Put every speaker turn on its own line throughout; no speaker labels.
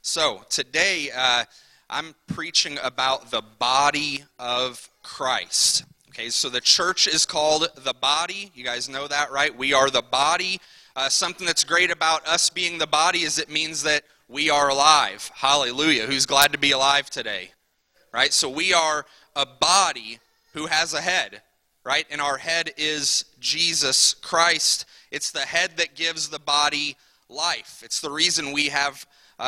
So today I'm preaching about the body of Christ. Okay, so the church is called the body. You guys know that, right? We are the body. Something that's great about us being the body is it means that we are alive. Hallelujah. Who's glad to be alive today? Right? So we are a body who has a head, right? And our head is Jesus Christ. It's the head that gives the body life. It's the reason we have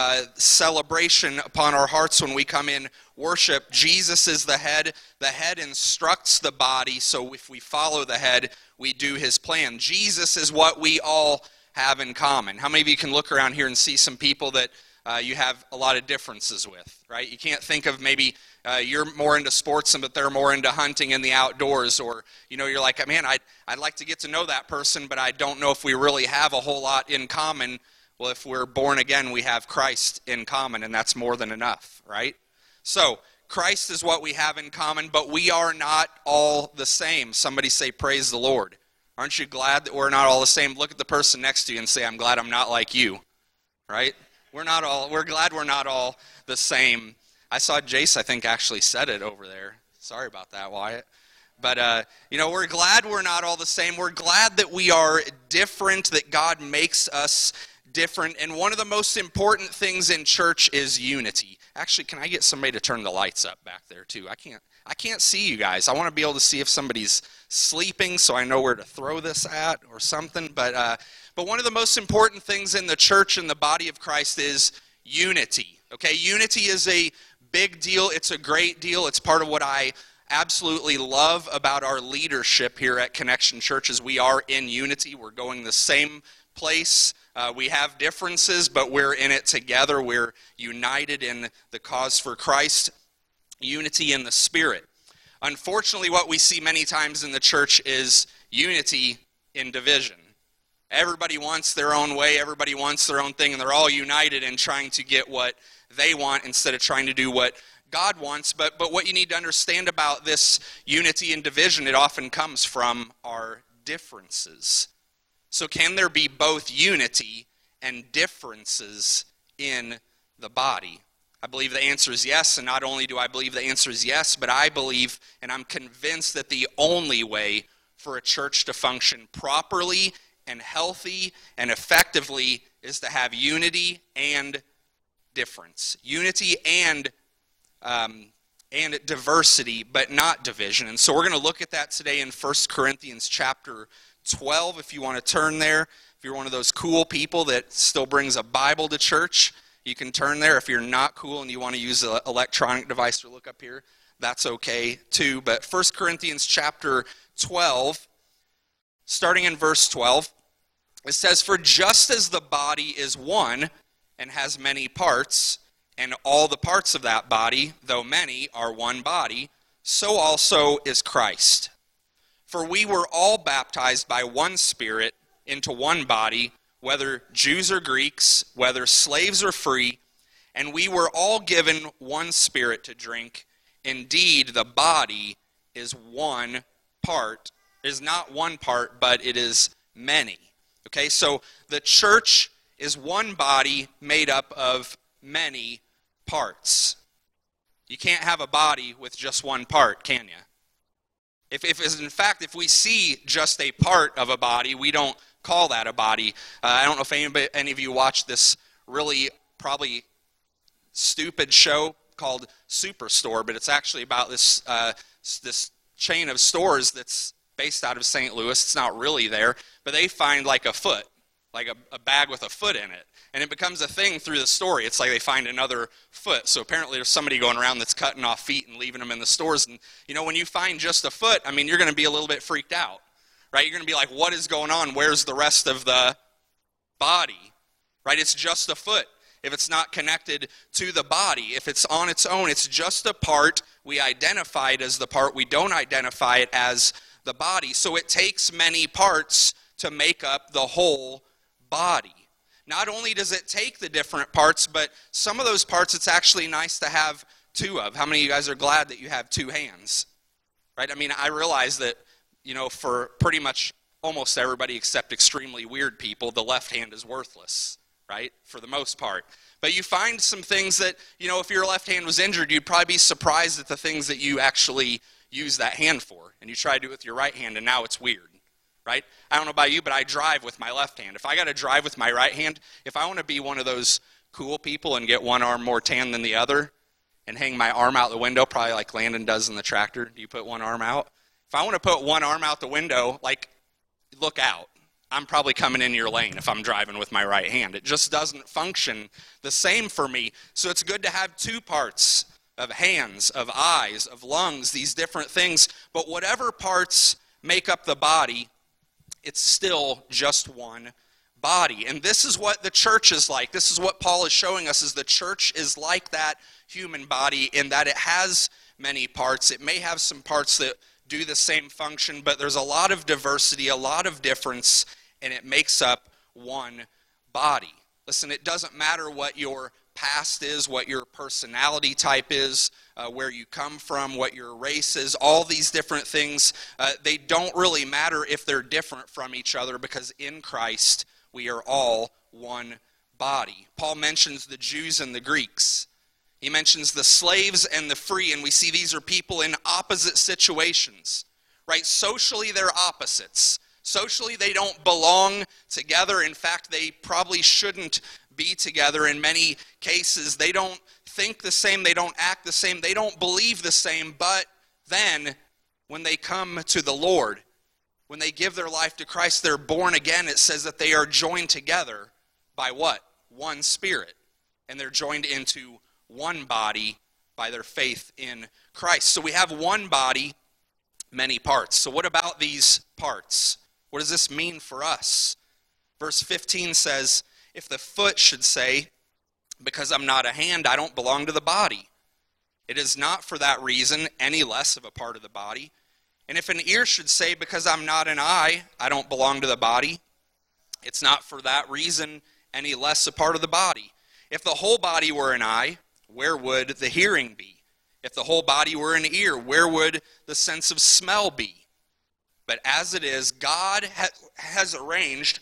celebration upon our hearts when we come in worship. Jesus is the head. The head instructs the body, so if we follow the head, we do his plan. Jesus is what we all have in common. How many of you can look around here and see some people that you have a lot of differences with, right? You can't think of maybe you're more into sports, but they're more into hunting and the outdoors, or you're like, man, I'd like to get to know that person, but I don't know if we really have a whole lot in common. Well, if we're born again, we have Christ in common, and that's more than enough, right? So, Christ is what we have in common, but we are not all the same. Somebody say, praise the Lord. Aren't you glad that we're not all the same? Look at the person next to you and say, I'm glad I'm not like you, right? We're glad we're not all the same. I saw Jace, I think, actually said it over there. Sorry about that, Wyatt. But, we're glad we're not all the same. We're glad that we are different, that God makes us different. And one of the most important things in church is unity. Actually, can I get somebody to turn the lights up back there too? I can't see you guys. I want to be able to see if somebody's sleeping so I know where to throw this at or something. But one of the most important things in the church and the body of Christ is unity. Okay, unity is a big deal. It's a great deal. It's part of what I absolutely love about our leadership here at Connection Church is we are in unity. We're going the same place. We have differences, but we're in it together. We're united in the cause for Christ, unity in the Spirit. Unfortunately, what we see many times in the church is unity in division. Everybody wants their own way, everybody wants their own thing, and they're all united in trying to get what they want instead of trying to do what God wants. But what you need to understand about this unity and division, it often comes from our differences. So can there be both unity and differences in the body? I believe the answer is yes, and not only do I believe the answer is yes, but I believe and I'm convinced that the only way for a church to function properly and healthy and effectively is to have unity and difference. Unity and diversity, but not division. And so we're going to look at that today in 1 Corinthians chapter 12, if you want to turn there. If you're one of those cool people that still brings a Bible to church, you can turn there. If you're not cool and you want to use an electronic device to look up here, that's okay too. But 1 Corinthians chapter 12, starting in verse 12, it says, "For just as the body is one and has many parts, and all the parts of that body, though many, are one body, so also is Christ. For we were all baptized by one Spirit into one body, whether Jews or Greeks, whether slaves or free, and we were all given one Spirit to drink. Indeed, the body is not one part, but it is many." Okay, so the church is one body made up of many parts. You can't have a body with just one part, can you? If we see just a part of a body, we don't call that a body. I don't know if any of you watched this really probably stupid show called Superstore, but it's actually about this chain of stores that's based out of St. Louis. It's not really there, but they find like a foot, like a bag with a foot in it. And it becomes a thing through the story. It's like they find another foot. So apparently there's somebody going around that's cutting off feet and leaving them in the stores. And, when you find just a foot, you're going to be a little bit freaked out, right? You're going to be like, what is going on? Where's the rest of the body, right? It's just a foot. If it's not connected to the body, if it's on its own, it's just a part. We identify it as the part. We don't identify it as the body. So it takes many parts to make up the whole body. Not only does it take the different parts, but some of those parts it's actually nice to have two of. How many of you guys are glad that you have two hands? Right? I realize that, for pretty much almost everybody except extremely weird people, the left hand is worthless, right? For the most part. But you find some things that, if your left hand was injured, you'd probably be surprised at the things that you actually use that hand for. And you try to do it with your right hand, and now it's weird, right? I don't know about you, but I drive with my left hand. If I got to drive with my right hand, if I want to be one of those cool people and get one arm more tan than the other and hang my arm out the window, probably like Landon does in the tractor, do you put one arm out? If I want to put one arm out the window, look out. I'm probably coming in your lane if I'm driving with my right hand. It just doesn't function the same for me. So it's good to have two parts of hands, of eyes, of lungs, these different things. But whatever parts make up the body, it's still just one body. And this is what the church is like. This is what Paul is showing us, is the church is like that human body in that it has many parts. It may have some parts that do the same function, but there's a lot of diversity, a lot of difference, and it makes up one body. Listen, it doesn't matter what your past is, what your personality type is, where you come from, what your race is, all these different things, they don't really matter if they're different from each other, because in Christ we are all one body. Paul mentions the Jews and the Greeks. He mentions the slaves and the free, and we see these are people in opposite situations, right? Socially, they're opposites. Socially, they don't belong together. In fact, they probably shouldn't be together in many cases. They don't think the same. They don't act the same. They don't believe the same. But then, when they come to the Lord, when they give their life to Christ, they're born again. It says that they are joined together by what? One Spirit. And they're joined into one body by their faith in Christ. So we have one body, many parts. So what about these parts? What does this mean for us? Verse 15 says, if the foot should say, because I'm not a hand, I don't belong to the body, it is not for that reason any less of a part of the body. And if an ear should say, because I'm not an eye, I don't belong to the body, it's not for that reason any less a part of the body. If the whole body were an eye, where would the hearing be? If the whole body were an ear, where would the sense of smell be? But as it is, God has arranged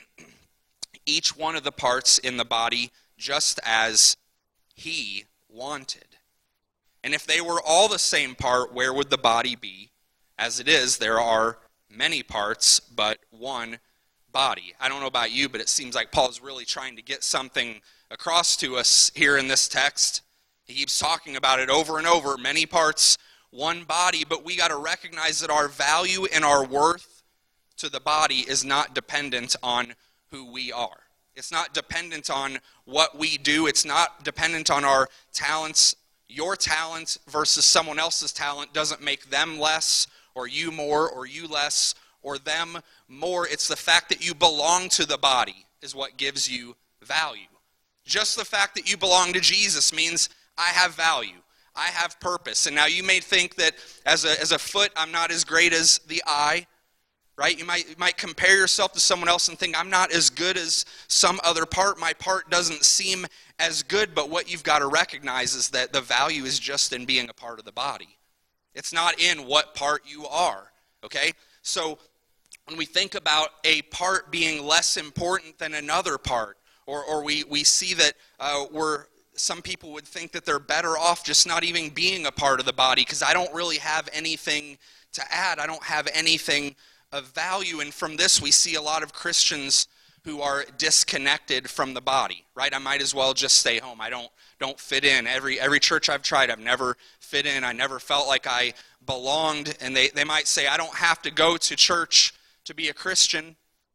each one of the parts in the body just as He wanted. And if they were all the same part, where would the body be? As it is, there are many parts, but one body. I don't know about you, but it seems like Paul's really trying to get something across to us here in this text. He keeps talking about it over and over, many parts, one body, but we got to recognize that our value and our worth to the body is not dependent on who we are. It's not dependent on what we do. It's not dependent on our talents. Your talent versus someone else's talent doesn't make them less, or you more, or you less, or them more. It's the fact that you belong to the body is what gives you value. Just the fact that you belong to Jesus means I have value. I have purpose. And now you may think that as a foot, I'm not as great as the eye, right? You might compare yourself to someone else and think, I'm not as good as some other part. My part doesn't seem as good. But what you've got to recognize is that the value is just in being a part of the body. It's not in what part you are, okay? So when we think about a part being less important than another part, or we see that some people would think that they're better off just not even being a part of the body because I don't really have anything to add. I don't have anything of value. And from this, we see a lot of Christians who are disconnected from the body, right? I might as well just stay home. I don't fit in. Every church I've tried, I've never fit in. I never felt like I belonged. And they might say, I don't have to go to church to be a Christian.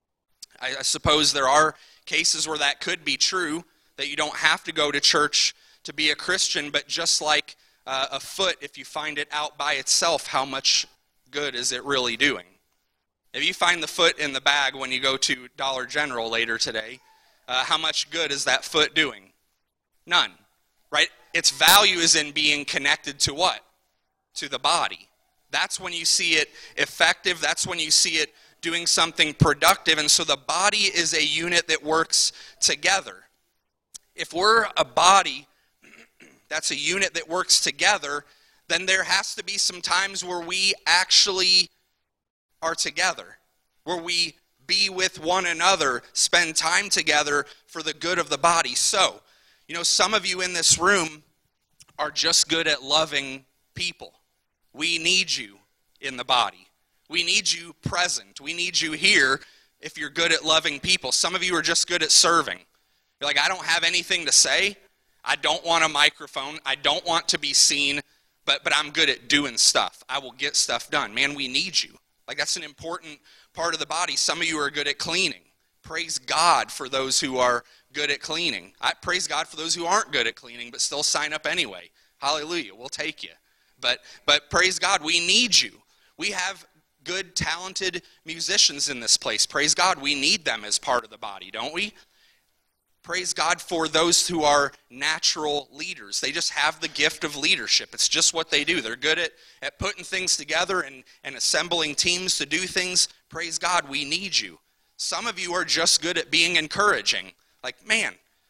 I suppose there are cases where that could be true, that you don't have to go to church to be a Christian, but just like a foot, if you find it out by itself, how much good is it really doing? If you find the foot in the bag when you go to Dollar General later today, how much good is that foot doing? None, right? Its value is in being connected to what? To the body. That's when you see it effective. That's when you see it doing something productive. And so the body is a unit that works together. If we're a body that's a unit that works together, then there has to be some times where we actually are together, where we be with one another, spend time together for the good of the body. So, You know, some of you in this room are just good at loving people. We need you in the body. We need you present. We need you here if you're good at loving people. Some of you are just good at serving. You're like, I don't have anything to say. I don't want a microphone. I don't want to be seen, but I'm good at doing stuff. I will get stuff done. Man, we need you. Like, that's an important part of the body. Some of you are good at cleaning. Praise God for those who are good at cleaning. I praise God for those who aren't good at cleaning, but still sign up anyway. Hallelujah, we'll take you. But praise God, we need you. We have good, talented musicians in this place. Praise God, we need them as part of the body, don't we? Praise God for those who are natural leaders. They just have the gift of leadership. It's just what they do. They're good at putting things together and assembling teams to do things. Praise God, we need you. Some of you are just good at being encouraging. Like, man,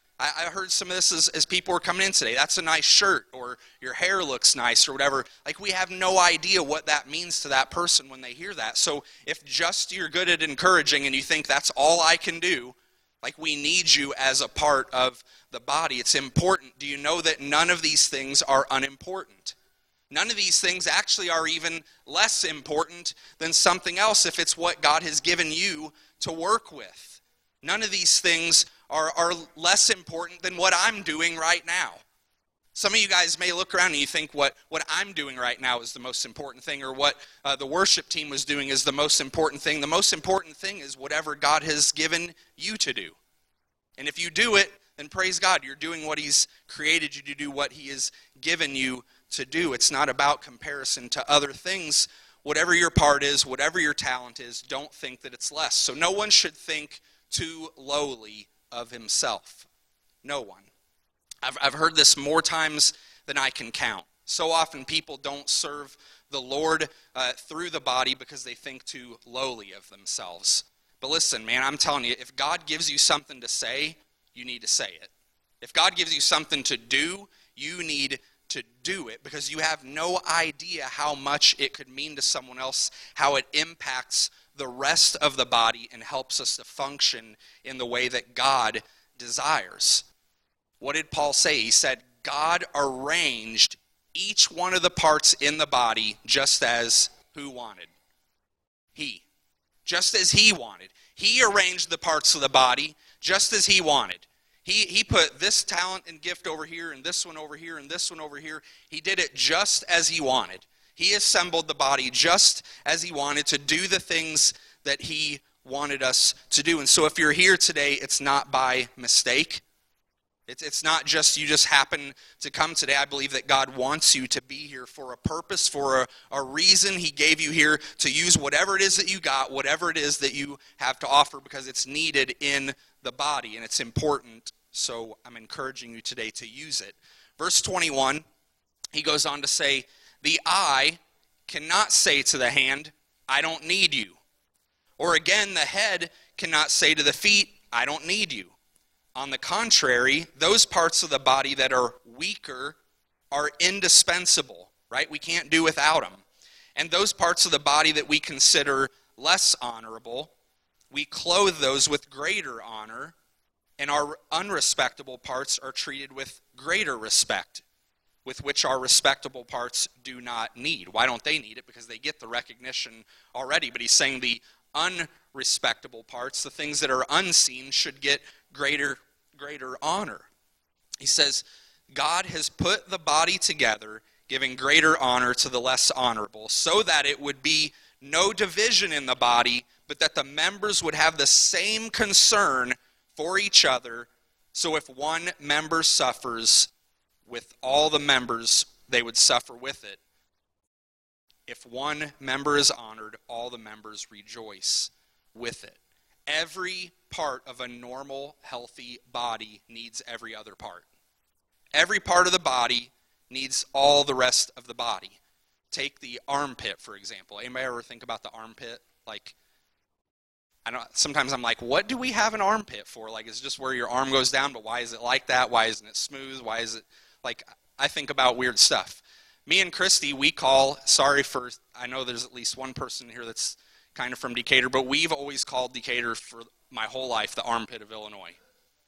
I heard some of this as people were coming in today. That's a nice shirt, or your hair looks nice, or whatever. Like, we have no idea what that means to that person when they hear that. So if just you're good at encouraging and you think that's all I can do, like, we need you as a part of the body. It's important. Do you know that none of these things are unimportant? None of these things actually are even less important than something else if it's what God has given you to work with. None of these things are less important than what I'm doing right now. Some of you guys may look around and you think what I'm doing right now is the most important thing, or what the worship team was doing is the most important thing. The most important thing is whatever God has given you to do. And if you do it, then praise God, you're doing what He's created you to do, what He has given you to do. It's not about comparison to other things. Whatever your part is, whatever your talent is, don't think that it's less. So no one should think too lowly of himself. No one. I've heard this more times than I can count. So often people don't serve the Lord through the body because they think too lowly of themselves. But listen, man, I'm telling you, if God gives you something to say, you need to say it. If God gives you something to do, you need to do it, because you have no idea how much it could mean to someone else, how it impacts the rest of the body and helps us to function in the way that God desires. What did Paul say? He said, God arranged each one of the parts in the body just as who wanted? He. Just as He wanted. He arranged the parts of the body just as He wanted. He put this talent and gift over here, and this one over here, and this one over here. He did it just as He wanted. He assembled the body just as He wanted to do the things that He wanted us to do. And so if you're here today, it's not by mistake. It's not just you just happen to come today. I believe that God wants you to be here for a purpose, for a reason. He gave you here to use whatever it is that you got, whatever it is that you have to offer, because it's needed in the body and it's important. So I'm encouraging you today to use it. Verse 21, he goes on to say, the eye cannot say to the hand, I don't need you. Or again, the head cannot say to the feet, I don't need you. On the contrary, those parts of the body that are weaker are indispensable, right? We can't do without them. And those parts of the body that we consider less honorable, we clothe those with greater honor, and our unrespectable parts are treated with greater respect, with which our respectable parts do not need. Why don't they need it? Because they get the recognition already. But he's saying the unrespectable parts, the things that are unseen, should get greater honor. He says, God has put the body together, giving greater honor to the less honorable, so that it would be no division in the body, but that the members would have the same concern for each other. So if one member suffers, with all the members, they would suffer with it. If one member is honored, all the members rejoice with it. Every part of a normal, healthy body needs every other part. Every part of the body needs all the rest of the body. Take the armpit, for example. Anybody ever think about the armpit? Like, I don't. Sometimes I'm like, what do we have an armpit for? Like, it's just where your arm goes down, but why is it like that? Why isn't it smooth? Why is it, like, I think about weird stuff. Me and Christy, we call, I know there's at least one person here that's kind of from Decatur, but we've always called Decatur for my whole life the armpit of Illinois.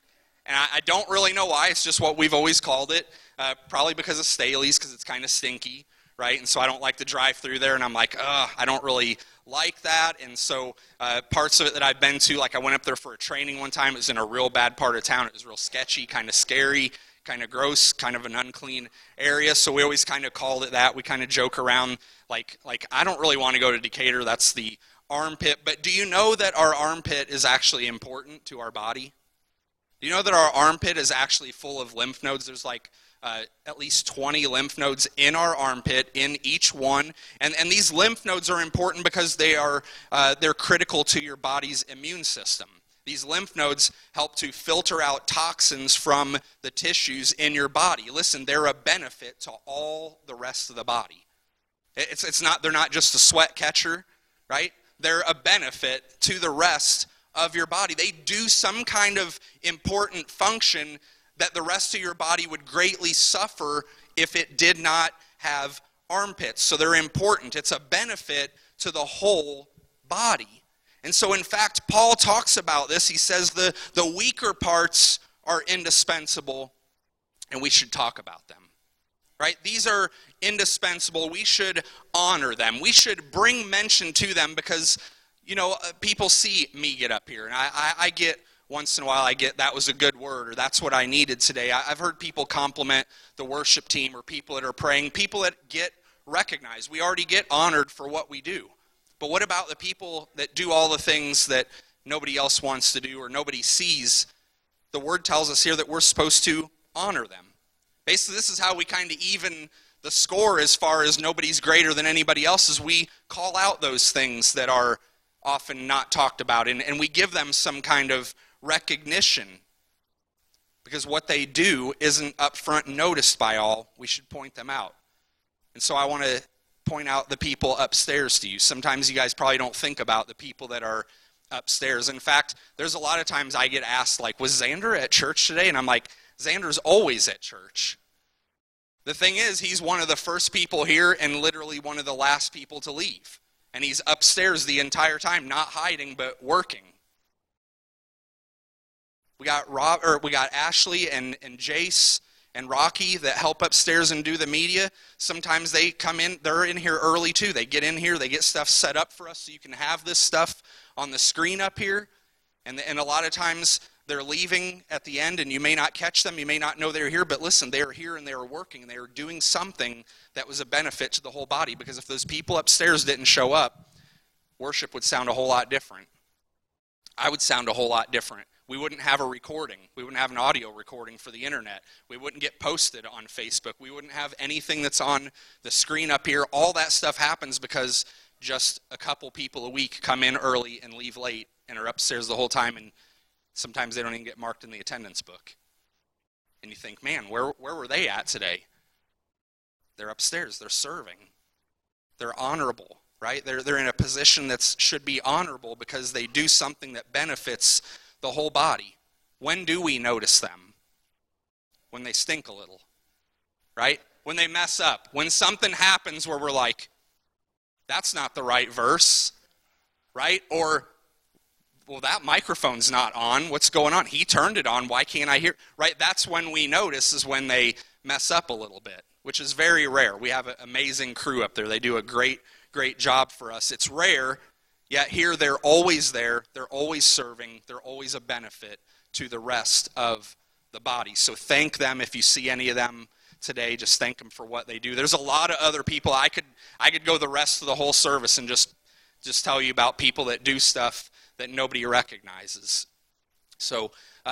And I don't really know why. It's just what we've always called it. Probably because of Staley's, because it's kind of stinky, right? And so I don't like to drive through there, and I'm like, I don't really like that. And so parts of it that I've been to, like I went up there for a training one time. It was in a real bad part of town. It was real sketchy, kind of scary, kind of gross, kind of an unclean area. So we always kind of called it that. We kind of joke around like I don't really want to go to Decatur. That's the armpit. But do you know that our armpit is actually important to our body? Do you know that our armpit is actually full of lymph nodes? There's like at least 20 lymph nodes in our armpit, in each one. And these lymph nodes are important because they're critical to your body's immune system. These lymph nodes help to filter out toxins from the tissues in your body. Listen, they're a benefit to all the rest of the body. They're not just a sweat catcher, right? They're a benefit to the rest of your body. They do some kind of important function that the rest of your body would greatly suffer if it did not have armpits. So they're important. It's a benefit to the whole body. And so, in fact, Paul talks about this. He says the weaker parts are indispensable, and we should talk about them. Right? These are indispensable. We should honor them. We should bring mention to them because, people see me get up here, and I get, once in a while, I get, that was a good word, or that's what I needed today. I've heard people compliment the worship team or people that are praying, people that get recognized. We already get honored for what we do. But what about the people that do all the things that nobody else wants to do or nobody sees? The word tells us here that we're supposed to honor them. Basically, this is how we kind of even the score as far as nobody's greater than anybody else, is we call out those things that are often not talked about, and we give them some kind of recognition. Because what they do isn't up front noticed by all. We should point them out. And so I want to point out the people upstairs to you. Sometimes you guys probably don't think about the people that are upstairs. In fact, there's a lot of times I get asked, like, was Xander at church today? And I'm like, Xander's always at church. The thing is, he's one of the first people here and literally one of the last people to leave. And he's upstairs the entire time, not hiding, but working. We got Ashley and Jace and Rocky that help upstairs and do the media. Sometimes they come in, they're in here early too. They get in here, they get stuff set up for us so you can have this stuff on the screen up here. And a lot of times they're leaving at the end and you may not catch them, you may not know they're here, but listen, they're here and they're working and they're doing something that was a benefit to the whole body, because if those people upstairs didn't show up, worship would sound a whole lot different. I would sound a whole lot different. We wouldn't have a recording. We wouldn't have an audio recording for the internet. We wouldn't get posted on Facebook. We wouldn't have anything that's on the screen up here. All that stuff happens because just a couple people a week come in early and leave late and are upstairs the whole time, and sometimes they don't even get marked in the attendance book. And you think, man, where were they at today? They're upstairs. They're serving. They're honorable, right? They're in a position that should be honorable because they do something that benefits the whole body. When do we notice them? When they stink a little, right? When they mess up. When something happens where we're like, that's not the right verse, right? Or, well, that microphone's not on. What's going on? He turned it on. Why can't I hear? Right? That's when we notice, is when they mess up a little bit, which is very rare. We have an amazing crew up there. They do a great job for us. It's rare. Yet here they're always there, they're always serving, they're always a benefit to the rest of the body. So thank them if you see any of them today. Just thank them for what they do. There's a lot of other people. I could go the rest of the whole service and just tell you about people that do stuff that nobody recognizes. So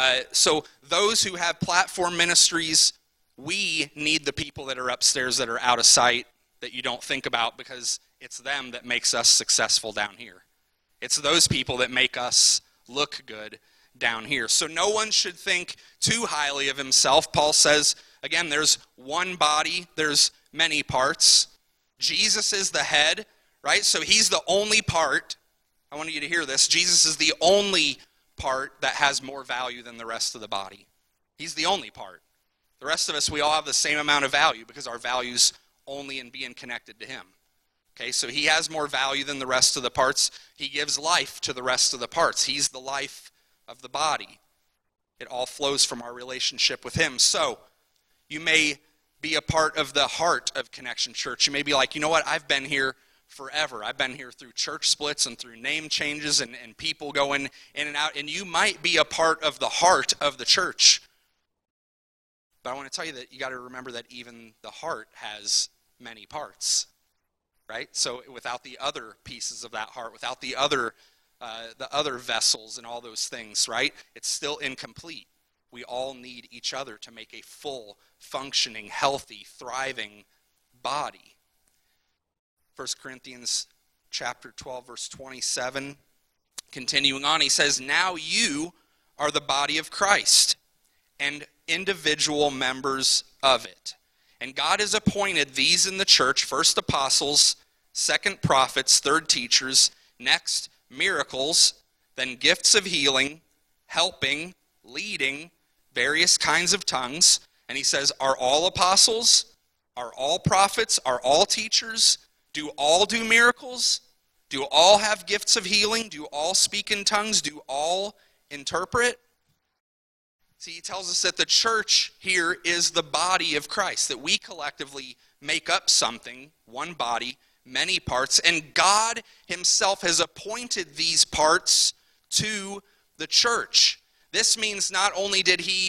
those who have platform ministries, we need the people that are upstairs that are out of sight that you don't think about, because it's them that makes us successful down here. It's those people that make us look good down here. So no one should think too highly of himself. Paul says, again, there's one body, there's many parts. Jesus is the head, right? So he's the only part. I want you to hear this. Jesus is the only part that has more value than the rest of the body. He's the only part. The rest of us, we all have the same amount of value because our value's only in being connected to him. Okay, so he has more value than the rest of the parts. He gives life to the rest of the parts. He's the life of the body. It all flows from our relationship with him. So, you may be a part of the heart of Connection Church. You may be like, you know what, I've been here forever. I've been here through church splits and through name changes and people going in and out. And you might be a part of the heart of the church. But I want to tell you that you got to remember that even the heart has many parts, right? So without the other pieces of that heart, without the other vessels and all those things, right? It's still incomplete. We all need each other to make a full, functioning, healthy, thriving body. 1 Corinthians chapter 12, verse 27, continuing on, he says, "Now you are the body of Christ and individual members of it. And God has appointed these in the church, first apostles, second prophets, third teachers, next miracles, then gifts of healing, helping, leading, various kinds of tongues." And he says, are all apostles? Are all prophets? Are all teachers? Do all do miracles? Do all have gifts of healing? Do all speak in tongues? Do all interpret? See, he tells us that the church here is the body of Christ, that we collectively make up something, one body, many parts, and God himself has appointed these parts to the church. This means not only did he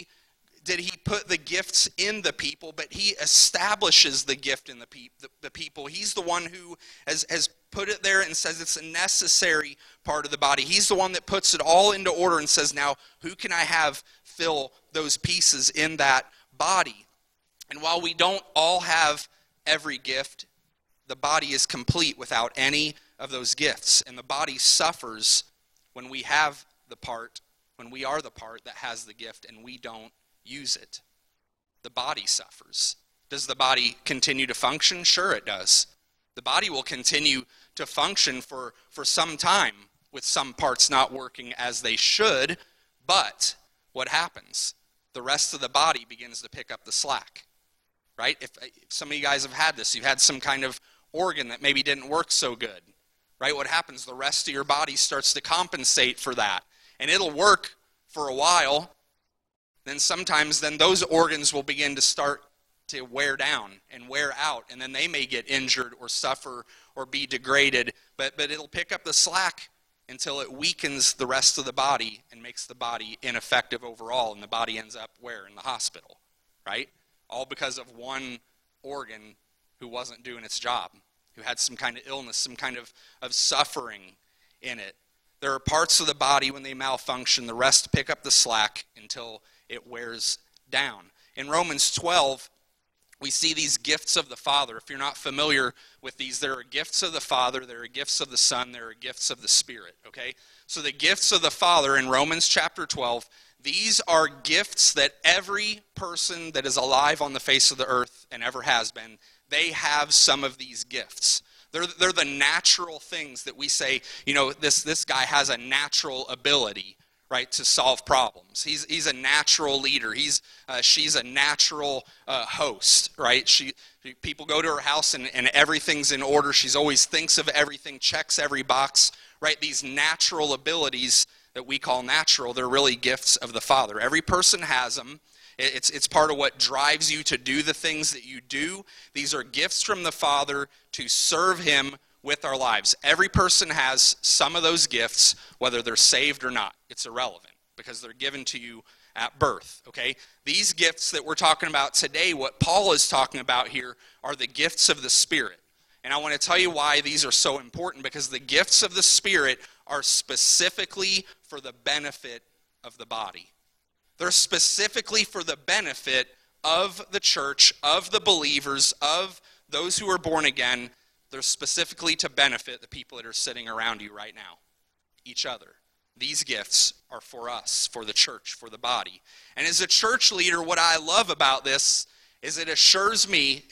put the gifts in the people, but he establishes the gift in the people. He's the one who has put it there and says it's a necessary part of the body. He's the one that puts it all into order and says, now, who can I have fill those pieces in that body? And while we don't all have every gift, the body is complete without any of those gifts. And the body suffers when we have the part, when we are the part that has the gift and we don't use it. The body suffers. Does the body continue to function? Sure it does. The body will continue to function for some time with some parts not working as they should, but what happens? The rest of the body begins to pick up the slack, right? If some of you guys have had this, you've had some kind of organ that maybe didn't work so good, right? What happens? The rest of your body starts to compensate for that, and it'll work for a while. Then sometimes those organs will begin to start to wear down and wear out, and then they may get injured or suffer or be degraded, but it'll pick up the slack until it weakens the rest of the body and makes the body ineffective overall, and the body ends up where? In the hospital, right? All because of one organ who wasn't doing its job, who had some kind of illness, some kind of suffering in it. There are parts of the body when they malfunction, the rest pick up the slack until it wears down. In Romans 12, we see these gifts of the Father. If you're not familiar with these, there are gifts of the Father, there are gifts of the Son, there are gifts of the Spirit, okay? So the gifts of the Father in Romans chapter 12, these are gifts that every person that is alive on the face of the earth and ever has been, they have some of these gifts. They're the natural things that we say, you know, this guy has a natural ability, right, to solve problems. He's a natural leader. She's a natural host, right? People go to her house and everything's in order. She's always thinks of everything, checks every box, right? These natural abilities that we call natural, they're really gifts of the Father. Every person has them. It's part of what drives you to do the things that you do. These are gifts from the Father to serve him with our lives. Every person has some of those gifts, whether they're saved or not. It's irrelevant because they're given to you at birth, okay? These gifts that we're talking about today, what Paul is talking about here, are the gifts of the Spirit. And I want to tell you why these are so important, because the gifts of the Spirit are specifically for the benefit of the body. They're specifically for the benefit of the church, of the believers, of those who are born again. They're specifically to benefit the people that are sitting around you right now, each other. These gifts are for us, for the church, for the body. And as a church leader, what I love about this is it assures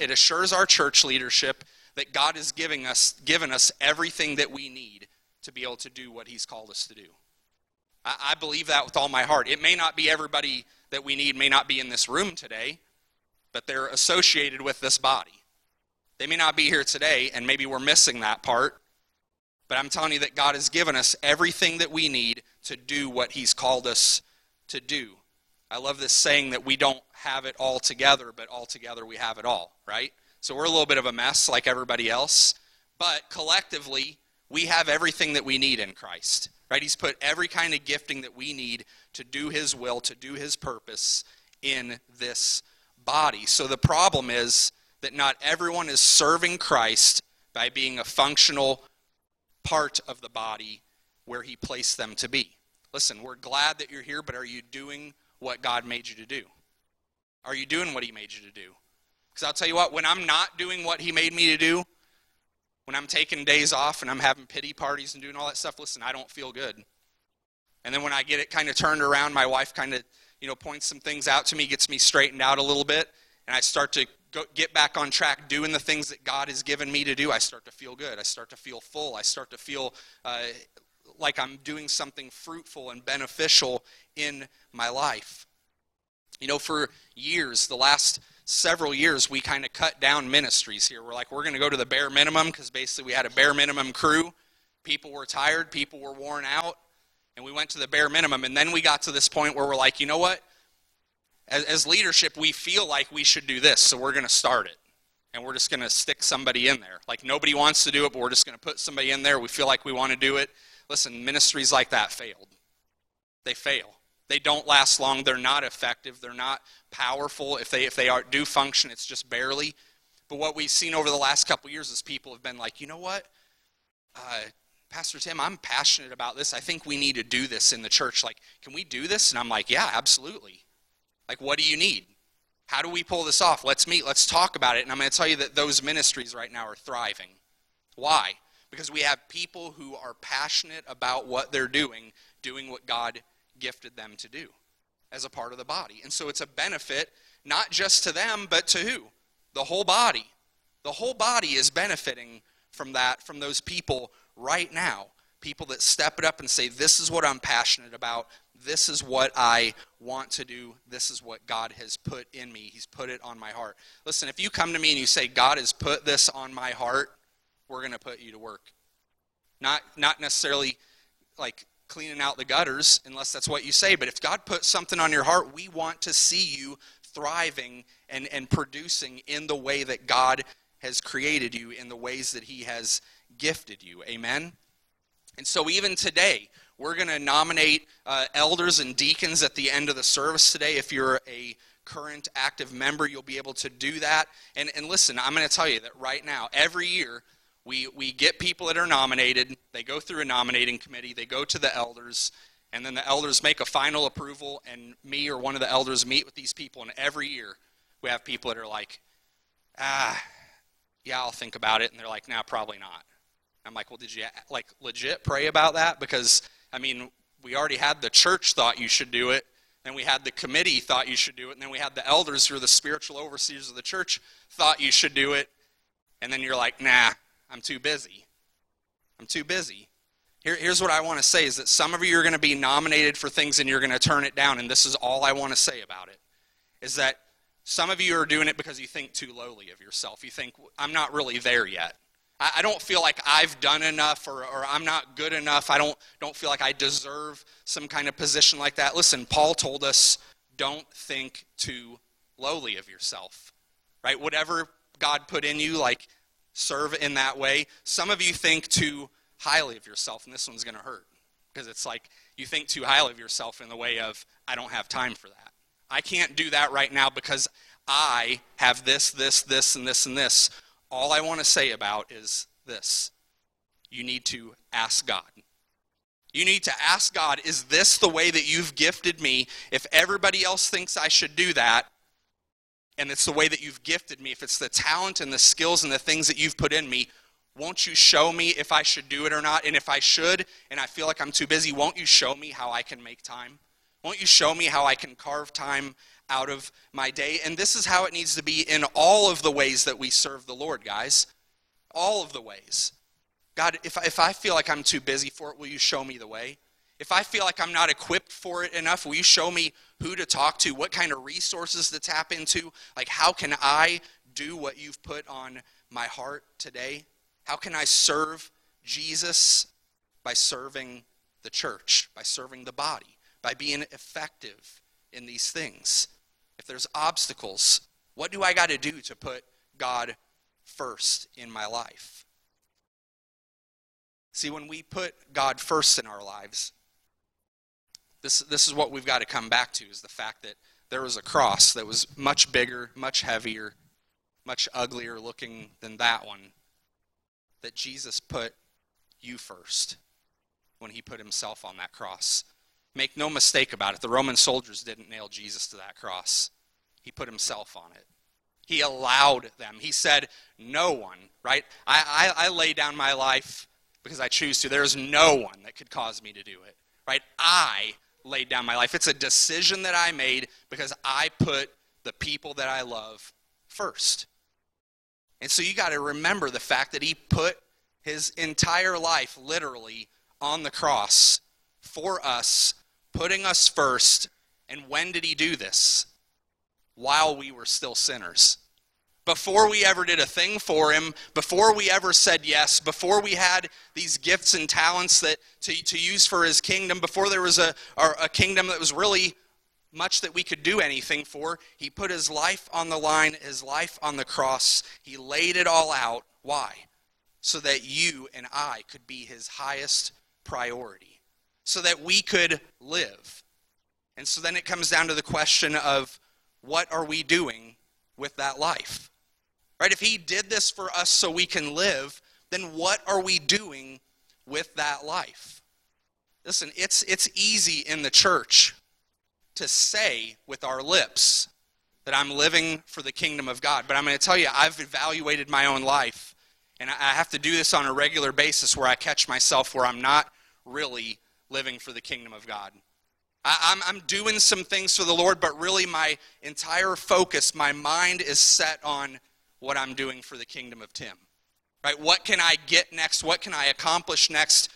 our church leadership that God has given us everything that we need to be able to do what he's called us to do. I believe that with all my heart. It may not be everybody that we need, may not be in this room today, but they're associated with this body. They may not be here today, and maybe we're missing that part, but I'm telling you that God has given us everything that we need to do what he's called us to do. I love this saying that we don't have it all together, but all together we have it all, right? So we're a little bit of a mess like everybody else, but collectively we have everything that we need in Christ, right? He's put every kind of gifting that we need to do his will, to do his purpose in this body. So the problem is that not everyone is serving Christ by being a functional part of the body where he placed them to be. Listen, we're glad that you're here, but are you doing what God made you to do? Are you doing what he made you to do? Because I'll tell you what, when I'm not doing what he made me to do, when I'm taking days off and I'm having pity parties and doing all that stuff, listen, I don't feel good. And then when I get it kind of turned around, my wife kind of, points some things out to me, gets me straightened out a little bit, and I start to get back on track doing the things that God has given me to do, I start to feel good. I start to feel full. I start to feel like I'm doing something fruitful and beneficial in my life. For years, the last several years, we kind of cut down ministries here. We're going to go to the bare minimum because basically we had a bare minimum crew. People were tired. People were worn out. And we went to the bare minimum. And then we got to this point where we're like, you know what? As leadership, we feel like we should do this, so we're going to start it. And we're just going to stick somebody in there. Like nobody wants to do it, but we're just going to put somebody in there. We feel like we want to do it. Listen, ministries like that failed. They fail. They don't last long. They're not effective. They're not powerful. If they do function, it's just barely. But what we've seen over the last couple years is people have been like, you know what? Pastor Tim, I'm passionate about this. I think we need to do this in the church. Like, can we do this? And I'm like, yeah, absolutely. Like, what do you need? How do we pull this off? Let's meet. Let's talk about it. And I'm going to tell you that those ministries right now are thriving. Why? Because we have people who are passionate about what they're doing what God gifted them to do as a part of the body. And so it's a benefit not just to them, but to who? The whole body. The whole body is benefiting from that, from those people right now. People that step it up and say, this is what I'm passionate about. This is what I want to do. This is what God has put in me. He's put it on my heart. Listen, if you come to me and you say, God has put this on my heart, we're going to put you to work. Not necessarily like cleaning out the gutters, unless that's what you say. But if God put something on your heart, we want to see you thriving and producing in the way that God has created you, in the ways that he has gifted you. Amen? And so even today, we're going to nominate elders and deacons at the end of the service today. If you're a current active member, you'll be able to do that. And listen, I'm going to tell you that right now, every year, we get people that are nominated. They go through a nominating committee. They go to the elders. And then the elders make a final approval. And me or one of the elders meet with these people. And every year, we have people that are like, yeah, I'll think about it. And they're like, no, probably not. I'm like, well, did you like legit pray about that? Because, I mean, we already had the church thought you should do it. Then we had the committee thought you should do it. And then we had the elders who are the spiritual overseers of the church thought you should do it. And then you're like, nah, I'm too busy. I'm too busy. Here's what I want to say is that some of you are going to be nominated for things and you're going to turn it down. And this is all I want to say about it, is that some of you are doing it because you think too lowly of yourself. You think, I'm not really there yet. I don't feel like I've done enough, or I'm not good enough. I don't feel like I deserve some kind of position like that. Listen, Paul told us, don't think too lowly of yourself, right? Whatever God put in you, like serve in that way. Some of you think too highly of yourself, and this one's going to hurt, because it's like you think too highly of yourself in the way of, I don't have time for that. I can't do that right now because I have this, and this. All I want to say about is this. You need to ask God. You need to ask God, is this the way that you've gifted me? If everybody else thinks I should do that, and it's the way that you've gifted me, if it's the talent and the skills and the things that you've put in me, won't you show me if I should do it or not? And if I should, and I feel like I'm too busy, won't you show me how I can make time? Won't you show me how I can carve time out of my day? And this is how it needs to be in all of the ways that we serve the Lord, guys. All of the ways. God, if I feel like I'm too busy for it, will you show me the way? If I feel like I'm not equipped for it enough, will you show me who to talk to, what kind of resources to tap into? Like, how can I do what you've put on my heart today? How can I serve Jesus? By serving the church, by serving the body, by being effective in these things. If there's obstacles, what do I got to do to put God first in my life? See, when we put God first in our lives, this is what we've got to come back to, is the fact that there was a cross that was much bigger, much heavier, much uglier looking than that one, that Jesus put you first when he put himself on that cross. Make no mistake about it, the Roman soldiers didn't nail Jesus to that cross. He put himself on it. He allowed them. He said, no one, right? I lay down my life because I choose to. There's no one that could cause me to do it, right? I laid down my life. It's a decision that I made because I put the people that I love first. And so you got to remember the fact that he put his entire life literally on the cross for us, putting us first. And when did he do this? While we were still sinners. Before we ever did a thing for him, before we ever said yes, before we had these gifts and talents that to use for his kingdom, before there was a kingdom that was really much that we could do anything for, he put his life on the line, his life on the cross. He laid it all out. Why? So that you and I could be his highest priority. So that we could live. And so then it comes down to the question of, what are we doing with that life? Right? If he did this for us so we can live, then what are we doing with that life? Listen, it's easy in the church to say with our lips that I'm living for the kingdom of God. But I'm going to tell you, I've evaluated my own life, and I have to do this on a regular basis where I catch myself where I'm not really living for the kingdom of God. I'm doing some things for the Lord, but really my entire focus, my mind is set on what I'm doing for the kingdom of Tim. Right? What can I get next? What can I accomplish next?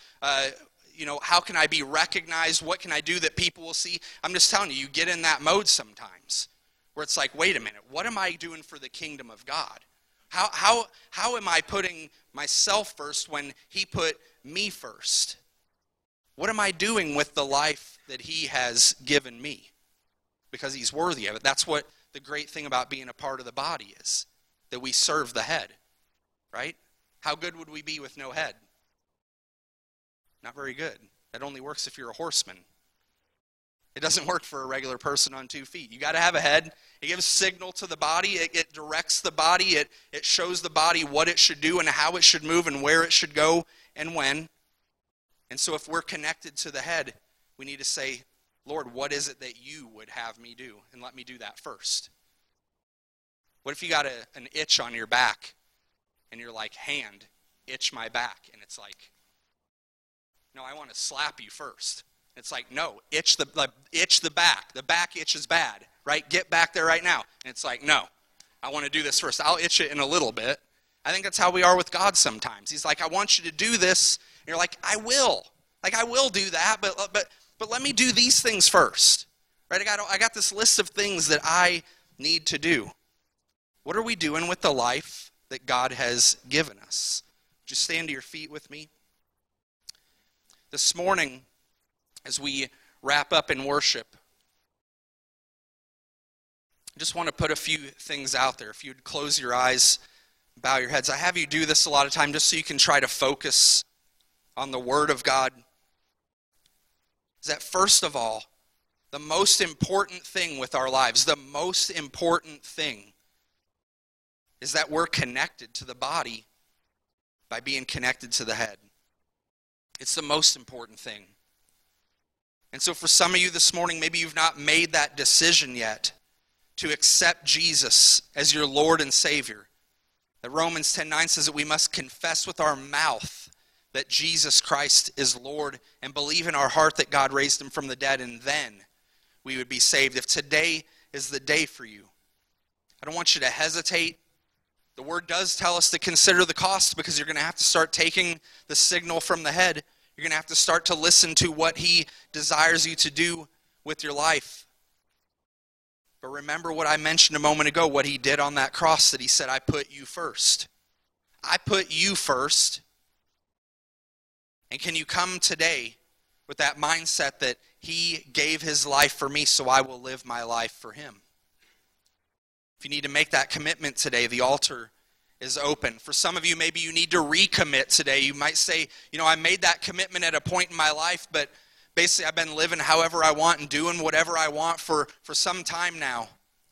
How can I be recognized? What can I do that people will see? I'm just telling you, you get in that mode sometimes where it's like, wait a minute, what am I doing for the kingdom of God? How am I putting myself first when he put me first? What am I doing with the life that he has given me? Because he's worthy of it. That's what the great thing about being a part of the body is, that we serve the head, right? How good would we be with no head? Not very good. That only works if you're a horseman. It doesn't work for a regular person on 2 feet. You got to have a head. It gives signal to the body. It directs the body. It shows the body what it should do and how it should move and where it should go and when. And so if we're connected to the head, we need to say, Lord, what is it that you would have me do? And let me do that first. What if you got an itch on your back and you're like, hand, itch my back. And it's like, no, I want to slap you first. It's like, no, itch the back. The back itch is bad, right? Get back there right now. And it's like, no, I want to do this first. I'll itch it in a little bit. I think that's how we are with God sometimes. He's like, I want you to do this. And you're like, I will. Like, I will do that, but let me do these things first. Right? I got this list of things that I need to do. What are we doing with the life that God has given us? Just stand to your feet with me. This morning, as we wrap up in worship, I just want to put a few things out there. If you'd close your eyes, bow your heads. I have you do this a lot of time just so you can try to focus on the Word of God. Is that first of all, the most important thing with our lives, the most important thing is that we're connected to the body by being connected to the head. It's the most important thing. And so for some of you this morning, maybe you've not made that decision yet to accept Jesus as your Lord and Savior. That Romans 10:9 says that we must confess with our mouth that Jesus Christ is Lord and believe in our heart that God raised him from the dead, and then we would be saved. If today is the day for you, I don't want you to hesitate. The Word does tell us to consider the cost, because you're going to have to start taking the signal from the head. You're going to have to start to listen to what he desires you to do with your life. But remember what I mentioned a moment ago, what he did on that cross, that he said, I put you first. I put you first. And can you come today with that mindset that he gave his life for me, so I will live my life for him. If you need to make that commitment today, the altar is open. For some of you, maybe you need to recommit today. You might say, I made that commitment at a point in my life, but basically I've been living however I want and doing whatever I want for some time now.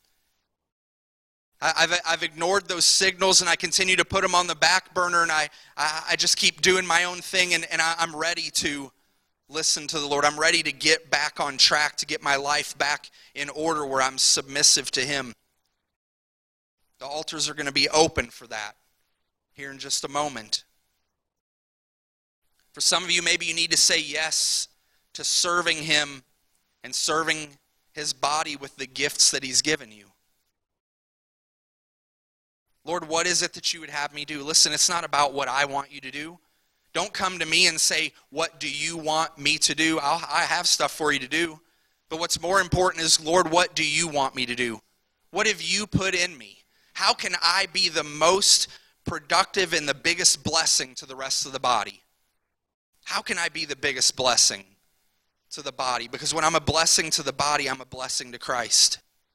I've ignored those signals, and I continue to put them on the back burner, and I just keep doing my own thing, and I'm ready to listen to the Lord. I'm ready to get back on track, to get my life back in order where I'm submissive to him. The altars are going to be open for that here in just a moment. For some of you, maybe you need to say yes to serving him and serving his body with the gifts that he's given you. Lord, what is it that you would have me do? Listen, it's not about what I want you to do. Don't come to me and say, what do you want me to do? I have stuff for you to do. But what's more important is, Lord, what do you want me to do? What have you put in me? How can I be the most productive and the biggest blessing to the rest of the body? How can I be the biggest blessing to the body? Because when I'm a blessing to the body, I'm a blessing to Christ.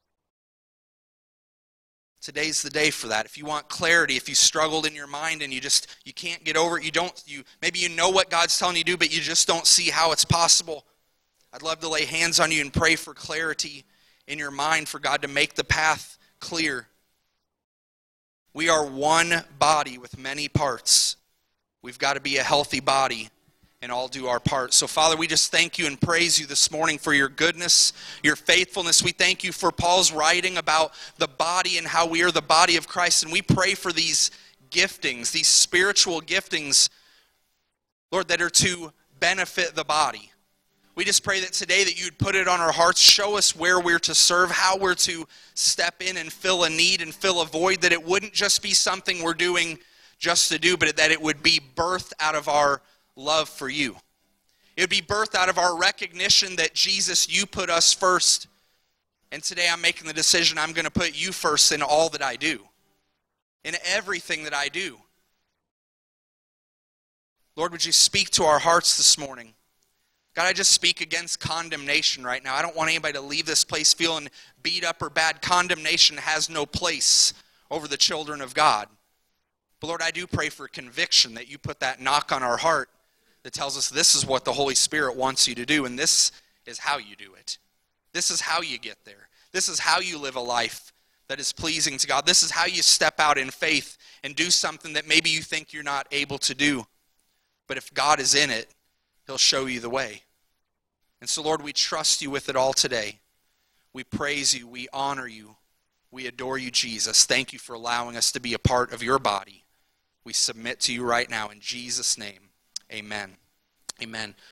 Today's the day for that. If you want clarity, if you struggled in your mind and you can't get over it, maybe you know what God's telling you to do, but you just don't see how it's possible. I'd love to lay hands on you and pray for clarity in your mind, for God to make the path clear. We are one body with many parts. We've got to be a healthy body and all do our part. So, Father, we just thank you and praise you this morning for your goodness, your faithfulness. We thank you for Paul's writing about the body and how we are the body of Christ. And we pray for these giftings, these spiritual giftings, Lord, that are to benefit the body. We just pray that today that you'd put it on our hearts, show us where we're to serve, how we're to step in and fill a need and fill a void, that it wouldn't just be something we're doing just to do, but that it would be birthed out of our love for you. It would be birthed out of our recognition that, Jesus, you put us first. And today I'm making the decision I'm going to put you first in all that I do, in everything that I do. Lord, would you speak to our hearts this morning? God, I just speak against condemnation right now. I don't want anybody to leave this place feeling beat up or bad. Condemnation has no place over the children of God. But Lord, I do pray for conviction, that you put that knock on our heart that tells us this is what the Holy Spirit wants you to do, and this is how you do it. This is how you get there. This is how you live a life that is pleasing to God. This is how you step out in faith and do something that maybe you think you're not able to do. But if God is in it, he'll show you the way. And so, Lord, we trust you with it all today. We praise you. We honor you. We adore you, Jesus. Thank you for allowing us to be a part of your body. We submit to you right now in Jesus' name. Amen. Amen.